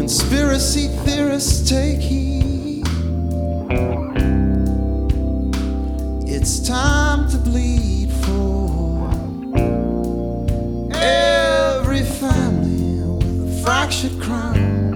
Conspiracy theorists take heed. It's time to bleed for every family with a fractured crown.